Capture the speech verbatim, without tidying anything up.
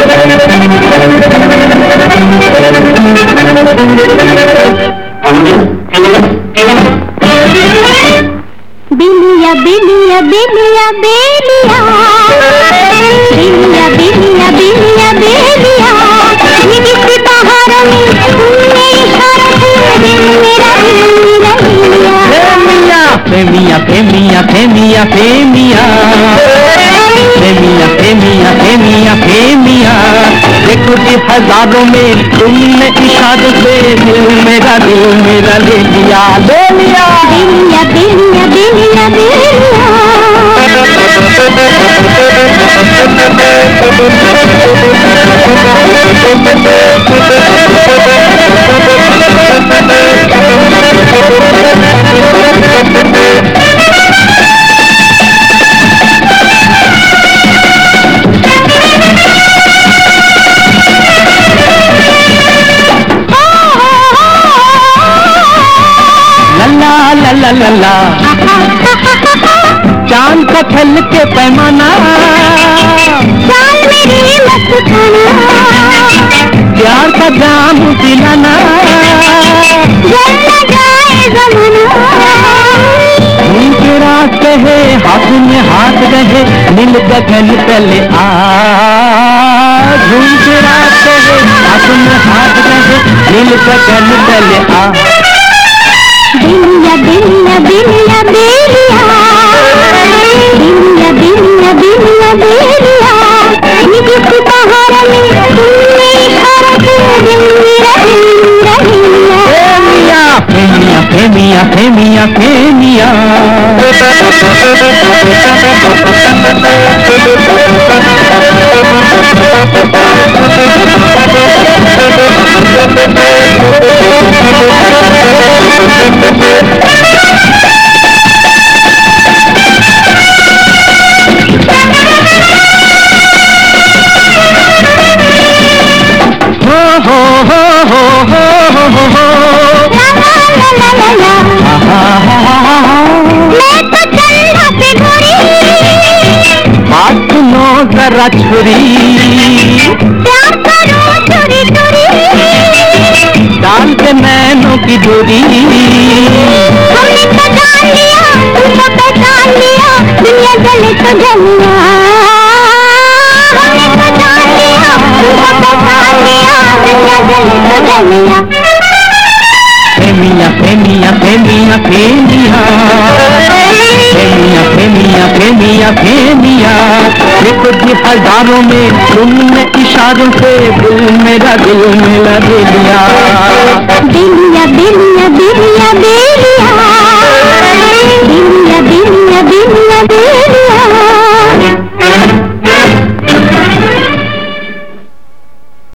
बेलिया बेलिया बेलिया बेलिया बेलिया बेलिया बेलिया बेलिया निविष्ट पहाड़ों में तुमने इशारा किया दिल मेरा दिल मेरा फेमिया फेमिया फेमिया फेमिया फेमिया फेमिया फेमिया फेमिया देखो कि हजारों में तुमने इशारों से दिल मेरा दिल मेरा ले लिया ले लिया बेलिया बेलिया बेलिया बेलिया ला ला ला चांद का खल के पैमाना चाल मेरी मत खाना प्यार का जाम पिलाना जल न जाए जमाना उनके रास्ते है हाथ में हाथ रहे नील गगन पहले आ उनके रास्ते है हाथ में हाथ रहे नील गगन पहले आ बेलिया बेलिया बेलिया बेलिया बेलिया बेलिया बेलिया बेलिया निविष्ट पहाड़ों में तुमने इशारा किया दिल मेरा दिल मेरा फेमिया फेमिया फेमिया फेमिया जरा छुरी प्यार करो चोरी चोरी डाल के नैनों की डोरी हमने पहचान लिया तुमको पहचान लिया दुनिया जले तो जलिया हमने पहचान लिया तुमको पहचान लिया दुनिया जले तो जलिया फेमिया फेमिया फेमिया फेमिया फेमिया फेमिया फेमिया फेमिया देखो कि हजारों में तुमने इशारों से दिल मेरा दिल मेरा दे दिया बेलिया बेलिया बेलिया बेलिया